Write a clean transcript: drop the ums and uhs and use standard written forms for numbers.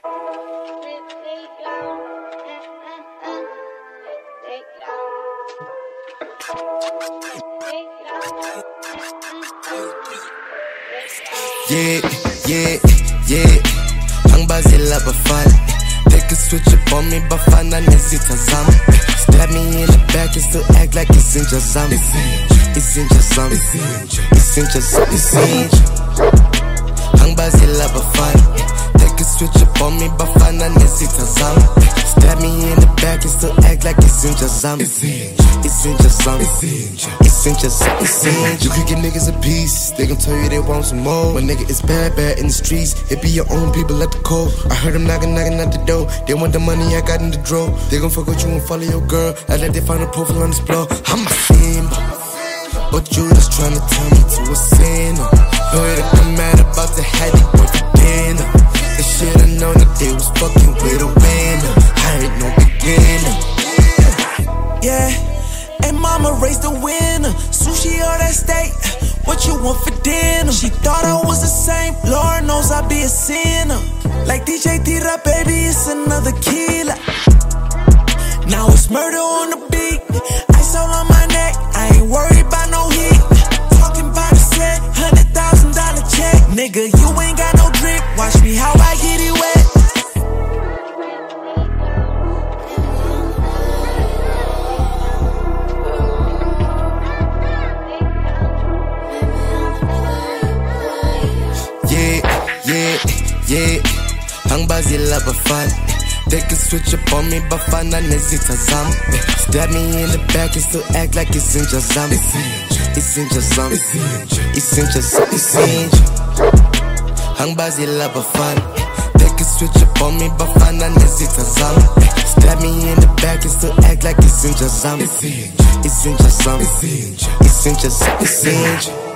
Yeah. Angibazela bafana. They can switch up on me, bafana nezitha zami. Stab me in the back and still act like it's in Jazam. It's in Jazam. It's in Jazam. It's in Angibazela bafana. They can switch up on me, bafana nezitha zami. Stab me in the back and still act like it's in Jazam. It's in Jazam. It's in Jazam. It's in. You can get niggas a piece, they gon' tell you they want some more. When nigga, it's bad in the streets. It be your own people at the call. I heard them knocking at the door. They want the money I got in the drawer. They gon' fuck with you and follow your girl. Act like they find a profile on this blog. I'm a Simba, but you just tryna turn me to a sinner. Heard that I'm mad about the head you want for dinner. The shit I know that they was fucking with a winner. I ain't no beginner. Yeah, and mama raised a winner. Sushi or that steak, what you want for dinner? She thought I was the same, Lord knows I be a sinner. Like DJ Tira, baby, it's another killer. Now it's murder on the beat, ice all on my neck, I ain't worried about no heat. Talking about a set, $100,000 check. Nigga, you ain't got no drip, watch me how I get it wet. Yeah, angibazela bafana. They can switch up on me, bafana nezitha zami. Stab me in the back and still act like it's in Jazam. It's in Jazam. It's in Jazam. It's in angibazela bafana. They can switch up on me, bafana nezitha zami. Stab me in the back and still act like it's in Jazam. It's in Jazam. It's in Jazam. It's in